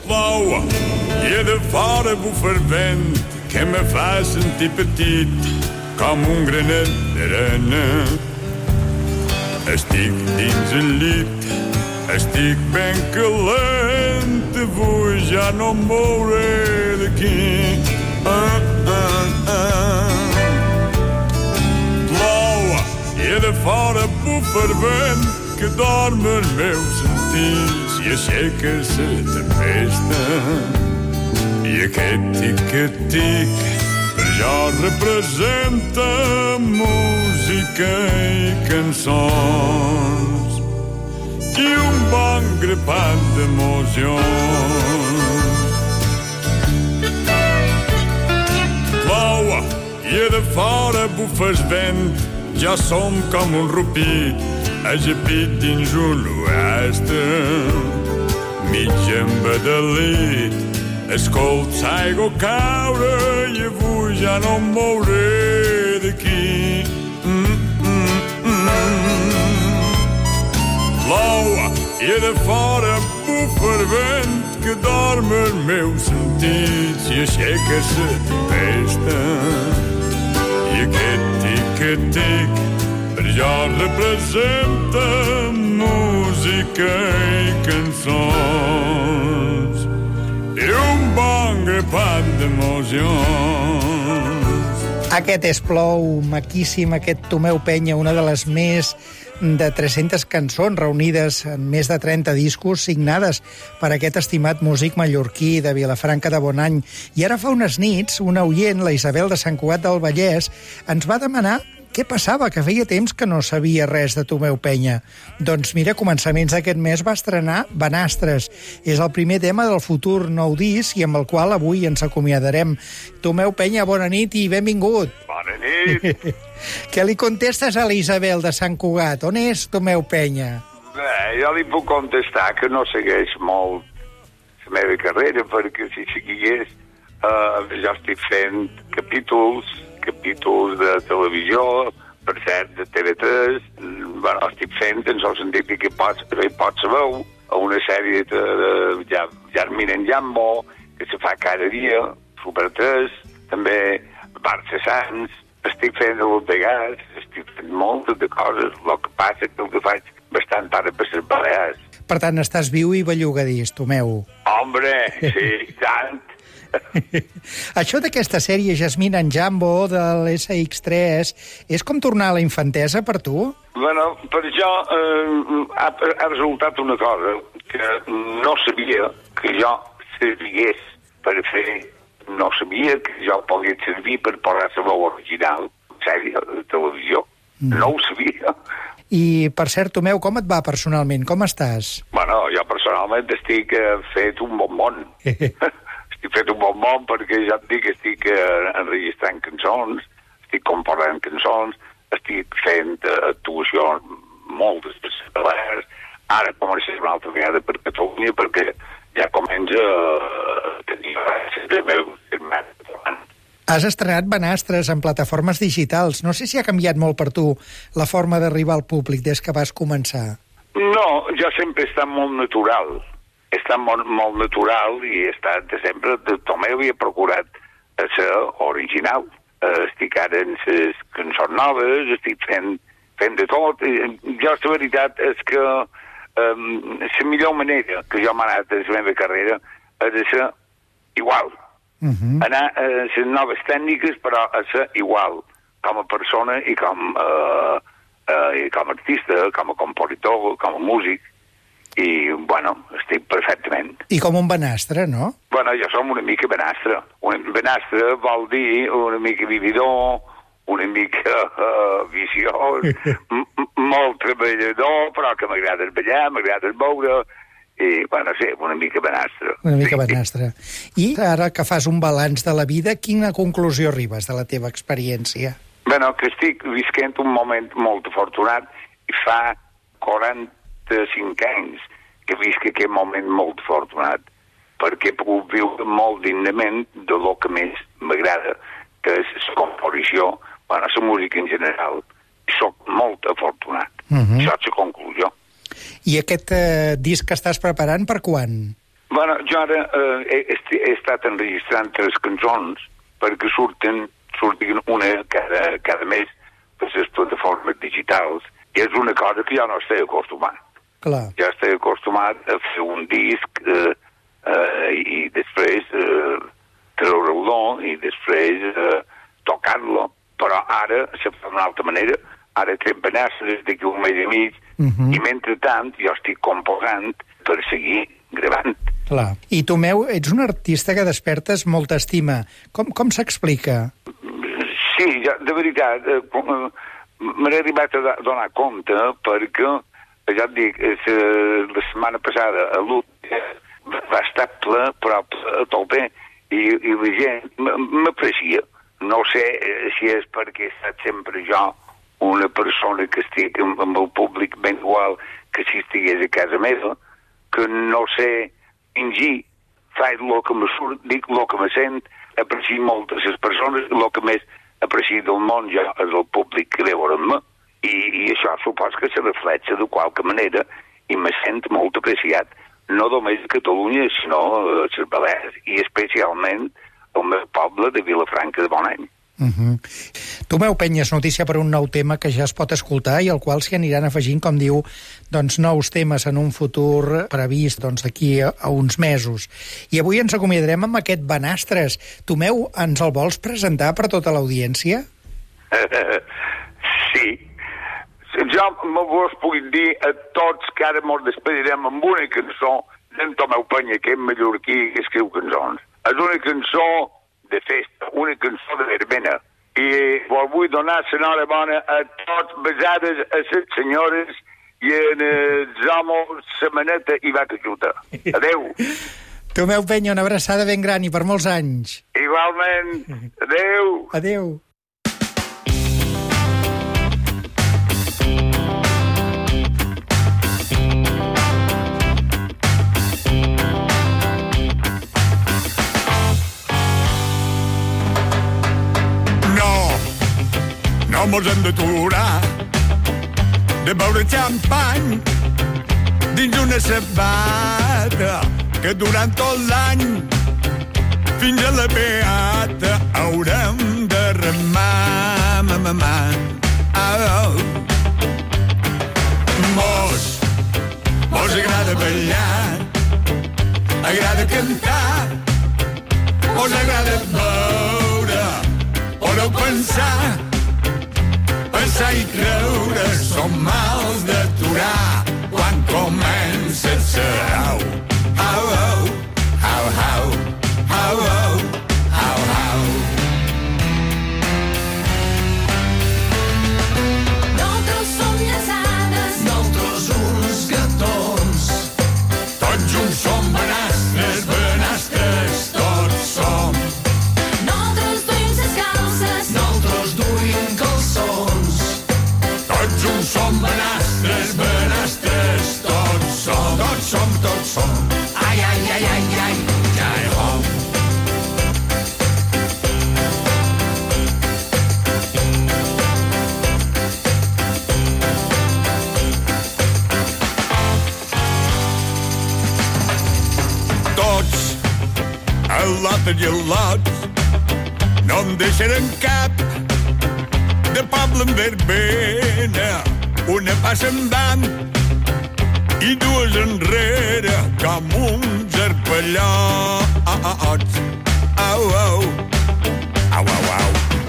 Plou i de fora bufa el vent que me fa sentir petit com un granet d'arena. Estic dins el llit, estic ben calent, avui ja no em mouré d'aquí. Plou i de fora bufa el vent que dorm els meus sentits i aixeca la tempesta. I aquest tic-tic per jo representa música i cançons i un bon grapat d'emocions. Plou i de fora bufa el vent, ja som com un rupit ajapit dins un oest, mig embadalit. Escolt l'aigua caure i avui ja no em mouré d'aquí. Plou i de fora bufa el vent que dorm els meus sentits i aixeca la tempesta. I aquest tic-tic per jo representa música i cançons i un bon grapat d'emocions. Aquest és Plou, maquíssim, aquest Tomeu Penya, una de les més de 300 cançons reunides en més de 30 discos signades per aquest estimat músic mallorquí de Vilafranca de Bonany. I ara fa unes nits, una oient, la Isabel de Sant Cugat del Vallès, ens va demanar què passava, que feia temps que no sabia res de Tomeu Penya. Doncs mira, a començaments d'aquest mes va estrenar Banastres. És el primer tema del futur nou disc i amb el qual avui ens acomiadarem. Tomeu Penya, bona nit i benvingut. Bona nit. Què li contestes a la Isabel de Sant Cugat? On és Tomeu Penya? Bé, jo li puc contestar que no segueix molt la meva carrera, perquè si seguís jo estic fent capítols de televisió, per cert, de TV3, bueno, estic fent en el sentit que pots saber a una sèrie de Jarmin en Jambo, que se fa cada dia, Super 3, també Barça Sants, estic fent de l'Otegàs, estic fent moltes de coses, el que passa que el que faig bastant ara per les Balears. Per tant, estàs viu i bellugadís, Tomeu. Hombre, sí, tant. Això d'aquesta sèrie Jasmine en Jambo de l'SX3 és com tornar a la infantesa per tu? Bueno, per això ha resultat una cosa que no sabia que jo servigués per fer, no sabia que jo pogués servir per posar la veu original, sèrie de televisió. No ho sabia. I, per cert, Tomeu, com et va personalment? Com estàs? Bueno, jo personalment estic fet un bon món. Estic fet un bon món perquè ja et dic que estic enregistrant cançons, estic composant cançons, estic fent actuacions moltes per les Balears, ara començaré una altra vegada per Catalunya perquè ja comença a tenir el meu germà. Has estrenat Banastres en plataformes digitals. No sé si ha canviat molt per tu la forma d'arribar al públic des que vas començar. No, jo sempre he estat molt natural. He estat molt natural i he estat sempre... Tomeu havia procurat ser original. Estic ara en les cançons noves, estic fent de tot. Jo, la veritat és que la millor manera que jo m'he anat a la meva carrera és de ser igual. Anar a les noves tècniques, però a ser igual, com a persona i com a artista, com a compositor, com a músic. I, bueno, estic perfectament. I com un banastre, no? Bueno, jo som una mica banastre. Un banastre vol dir una mica vividor, una mica viciós, molt treballador, però que m'agrada ballar, m'agrada veure, i, bueno, sí, una mica banastre. Una mica banastre. I ara que fas un balanç de la vida, quina conclusió arribes de la teva experiència? Bueno, que estic visquent un moment molt afortunat i fa 45 anys que visc aquest moment molt afortunat perquè he pogut viure molt dignament de lo que més m'agrada, que és la composició, bueno, la música en general. Soc molt afortunat. Això és la conclusió. I aquest disc que estàs preparant per quan? Bueno, jo ara he estat enregistrant 3 cançons perquè surtin una cada mes per les plataformes digitals, i és una cosa que jo no estic acostumat. Clar. Ja estic acostumat a fer un disc i després treure-lo i després tocar-lo, però ara se fa d'una altra manera. Ara trec banasses d'aquí un mes i mig, i mentrestant jo estic composant per seguir gravant. Clar. I Tomeu, ets un artista que despertes molta estima. Com s'explica? Sí, de veritat, m'he arribat a donar compte perquè, ja et dic, la setmana passada a l'Utja va estar ple, però a tope, i la gent m'aprecia. No sé si és perquè he estat sempre jo una persona que estic amb el públic ben igual que si estigués a casa meva, que no sé fingir, faig el que me surt, dic el que me sent, aprecio molt a les persones, el que més aprecio del món ja és el públic que veu en mi, i això supos que se reflexa de qualque manera i me sent molt apreciat, no només a Catalunya, sinó a les Balears, i especialment al meu poble de Vilafranca de Bonany. Tomeu Penya és notícia per un nou tema que ja es pot escoltar i al qual s'hi aniran afegint, com diu, doncs, nous temes en un futur previst d'aquí a uns mesos. I avui ens acomiadarem amb aquest Banastres. Tomeu, ens el vols presentar per tota l'audiència? Sí. Jo me vos puc dir a tots que ara mos despedirem amb una cançó d'en Tomeu Penya, que és mallorquí, que escriu cançons. És una cançó de festa, una cançó de verbena. I vos vull donar l'enhorabona a tots, besades a les senyores i els homes, la maneta i vaca juta. Adéu. Tomeu Penya, una abraçada ben gran i per molts anys. Igualment. Adéu. Adéu. No mos hem d'aturar de beure xampany dins una sabata que durant tot l'any fins a la beata haurem de remar, mamà. Mos agrada ballar, agrada cantar, mos agrada veure o no pensar. Pensar i creure som mals d'aturar quan comença el sarau. Au, au, au, au, au, au, au, au. Nosaltres som llaçades, nosaltres uns gatons. Tots junts som banastres, banastres, tots som. Nosaltres duim ses calces, Nosaltres duim calçons. Tots junts som banastres, banastres, tots som. Tots som, tots som. Ai, ai, ai, ai, ai, ja he hom. Tots, el lot i el lot, no em deixaran cap de poble en verbena, una passa endavant i dues enrere, com uns arpellots. Au, au, au, au, au.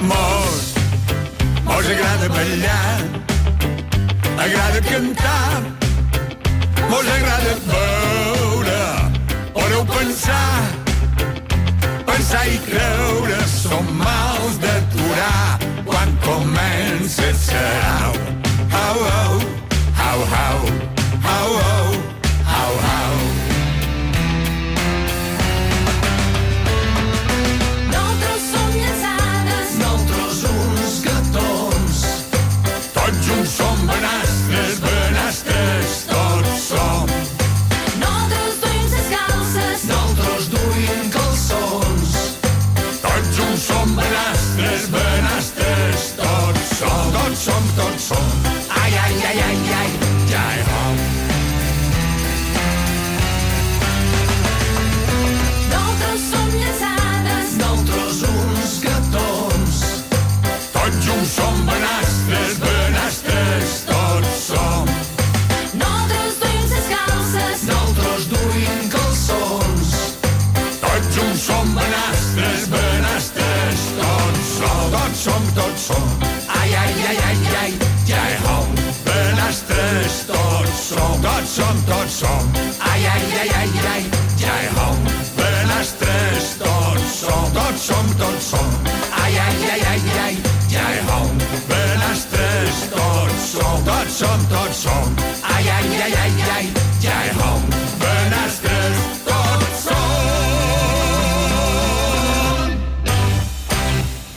Mos agrada ballar, agrada cantar, mos agrada veure o no pensar. Pensar i creure som mals d'aturar quan comença el sarau. Au, au, au, au, au, au, au, au. nosaltres som llaçades, Nosaltres uns gatons. Tots junts som banastres, banastres, tots som. nosaltres duim ses calces, Nosaltres duim calçons. Tots junts som banastres, banastres, tots som. Tots som, tots som. tots som,